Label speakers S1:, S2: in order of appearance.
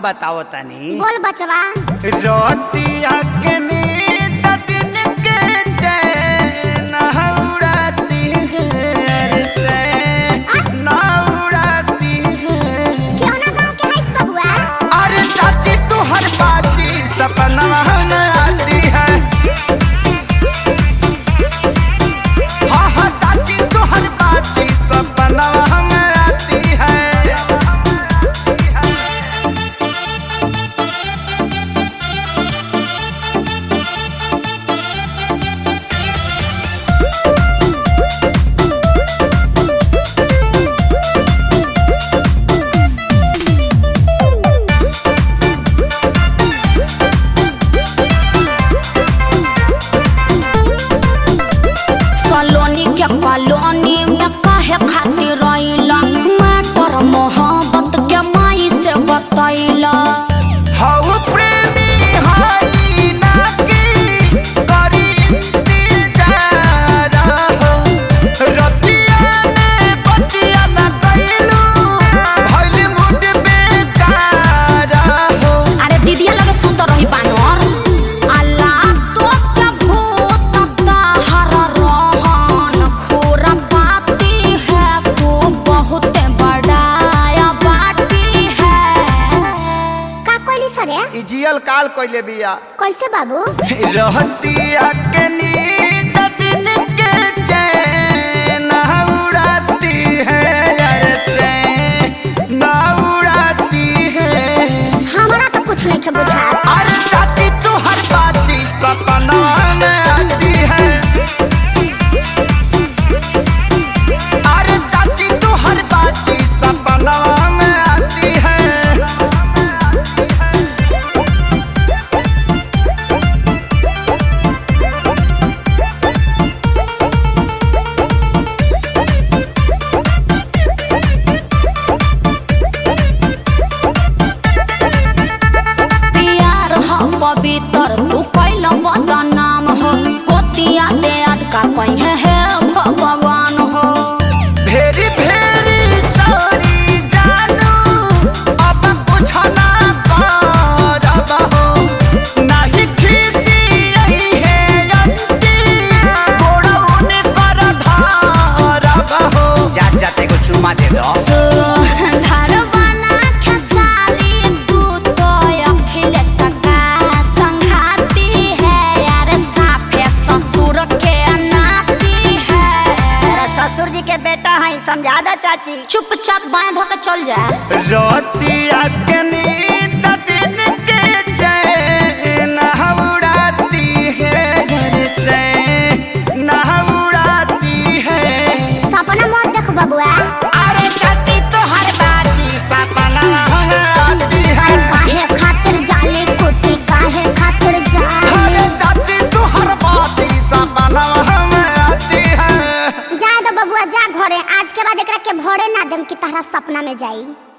S1: बताओ तनी।
S2: बोल बचवा।
S1: रोटिया के नींद दिन के चैन उड़ाती है, चैन उड़ाती है।
S2: क्यों ना गाँव के हईस बबुआ?
S1: अरे चाची तू हर बाची सपना में आती है। हाँ हाँ चाची तू हर बाची सपना में आती है।
S3: कॉलोनी में काहे खातिर रहिला, मैटर मोहब्बत के माई से बतैला।
S1: हाउ प्रेमी हाई ना की करी इंतजार हो, रतिया ने बतिया ना कइलू भइल मुड बेकार हो।
S3: अरे दीदिया लगे सुत रही बानर, अल्लाह तो के भूत ताहर रहन खोरा पाती है, तू बहुत बड़ाया बाटी है।
S2: का कोइली सरे?
S1: ई जियल काल कइले बिया।
S2: कैसे बाबू?
S1: रहतिया के नींद दिन के चैन उड़ाती है, यार चैन उड़ाती है।
S2: हमारा तो कुछ नहीं के बुझा।
S1: अरे चाची तू हर बाची सपना में आती है। अरे चाची तू हर बाची सपना में आती है।
S3: प्यार हो पवित्र तू कैल बदनाम हो, गोतिया दे का कहीं है भगवान हो।
S1: भेरी भेरी सॉरी जानू, अब कुछ ना करब हो। नाही खीसी यही है अंती, गोड़ौन कर धरब हो। जात जाते को चुमा दे दो।
S3: धरवाना खेसारी तू तो अखिल सका संघाती है, यार साफे ससुर के नाती है।
S2: ससुर जी के बेटा है, समझा दा चाची।
S3: चुपचाप बांध के चल जा।
S1: रोटिया के नींद दिन के चैन उड़ाती है, चैन उड़ाती है।
S2: सपना मत देख बबुआ।
S1: अरे चाची तो हर बाजी सपना आती है।
S2: काहे खातिर जाले कुत्ते, काहे खातिर जाले।
S1: अरे चाची तो हर बाजी सपना आती है।
S2: जा दो बबुआ जा घरे, आज के बाद एकरा के भरे ना देम कि तहरा सपना में जाई।